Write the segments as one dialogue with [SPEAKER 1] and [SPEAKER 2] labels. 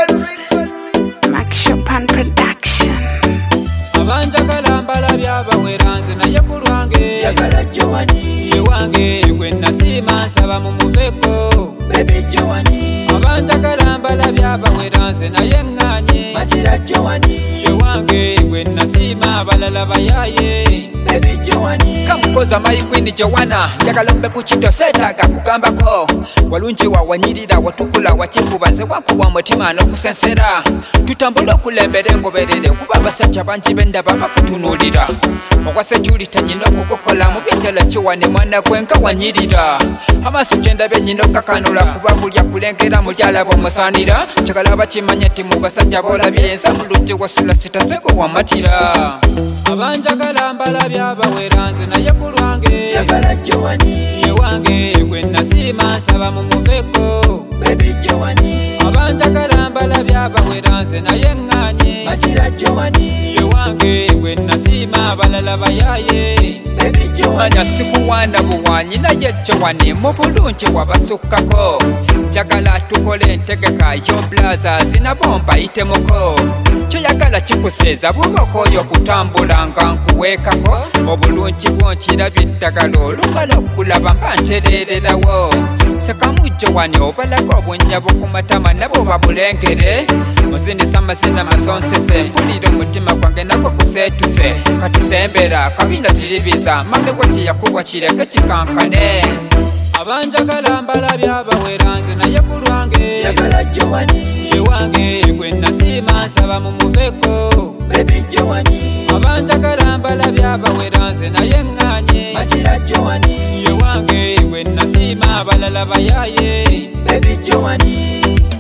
[SPEAKER 1] Records. Max Chopin Production.
[SPEAKER 2] Abanja kalambala byabaweranze naye ku lwange
[SPEAKER 3] Jagala Joani
[SPEAKER 2] yewange gwe nasima nsaba mu muveko
[SPEAKER 3] Baby Joani
[SPEAKER 2] abanja kalambala byabaweranze naye nganye
[SPEAKER 3] Matira Joani
[SPEAKER 2] yewange gwe nasima abalala bayaye
[SPEAKER 3] Baby Joani
[SPEAKER 2] kamukoza mayikwini Joanna jagalombe ku kito setaga kugambako walungi wawanyirira watukula wakikuba nze wakuba mutima n'okusensera tutambula okulembera engoberere kuba abasajja bangi bendaba bakutunuulira okwase kyuli tenyina okukukola mu byetela kiwane mwana gwenka wanyirira amaaso gyendabye nyina okukakanula kuba bulya kulengera mulyala bw'omusaanira kyagala bakimanya ti mu basajja boolabye ensa muludde wasula sitazeko wamatira abanja kalambala byabaweranze naye ku lwange
[SPEAKER 3] Jagala Joani
[SPEAKER 2] yewange gwe nasima nsaba mu muveko
[SPEAKER 3] Baby Joani
[SPEAKER 2] abanja kalambala byabaweranze naye nganye
[SPEAKER 3] Matira Joani
[SPEAKER 2] yewange gwe nasima abalala bayaye
[SPEAKER 3] Baby Joani
[SPEAKER 2] manya sikuwanda buwanyi naye Joani mu bulungi wabasukkako njagala tukole entegeka y'oblaza zinabomba itemuko kyoyagala kikuseeza bw'oba oyo okutambula nga nkuweekako obulungi bwonkirabye eddagala olumala okulaba mba ntereererawo sekamu Joani obalaga obunnyabo ku matama nabwo babulengere muzinisa amazina masonsese mpulira omutima gwange nagwo guseetuse kati sembera kabina tiribiza mamegwe kyeyakubwa kireke kikankane abanja kalambala byabaweranze naye ku lwange
[SPEAKER 3] Jagala Joani
[SPEAKER 2] yewange gwe nasima nsaba mu muveko
[SPEAKER 3] Baby Joani
[SPEAKER 2] abanja kalambala byabaweranze naye nganye
[SPEAKER 3] Matira Joani
[SPEAKER 2] yewange gwe nasima abalala bayaye
[SPEAKER 3] Baby Joani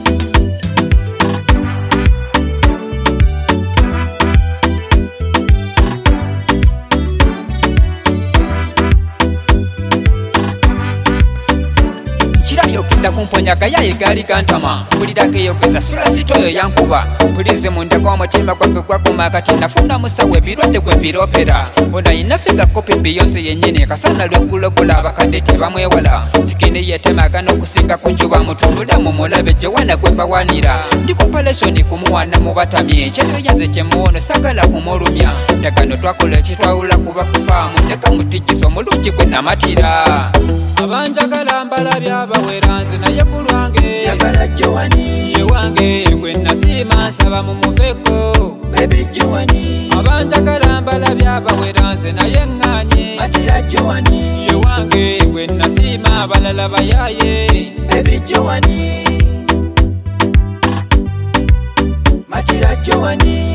[SPEAKER 2] yokenda kumponyaga yaye gaali gantama mpulirako eyogeza sula sitoyo yankuba mpulize mundako omutima gwange gwaguma kati nafuna musawo ebirwadde gwe mbiroopera onayina figa kopi Beyonce yennyini kasana lweggulogola abakadde tebamwewala sikini yetemaga n'okusinga ku njuba mutunule mu mulabe Joanna gwe mbawanira ndi kopaleshoni kumuwana mu batamye ekyeyo yanze kyemuwono sagala kumulumya ndagano twakola ekitwawula kuba kufaamu ndeka mutigiso omulungi gwe namatira abanja kalambala byabaweranze naye ku lwange
[SPEAKER 3] Jagala Joani
[SPEAKER 2] yewange gwe nasima nsaba mu muveko
[SPEAKER 3] Baby Joani
[SPEAKER 2] abanja kalambala byabaweranze naye nganye
[SPEAKER 3] Matira Joani
[SPEAKER 2] yewange gwe nasima abalala bayaye
[SPEAKER 3] Baby Joani Matira Joani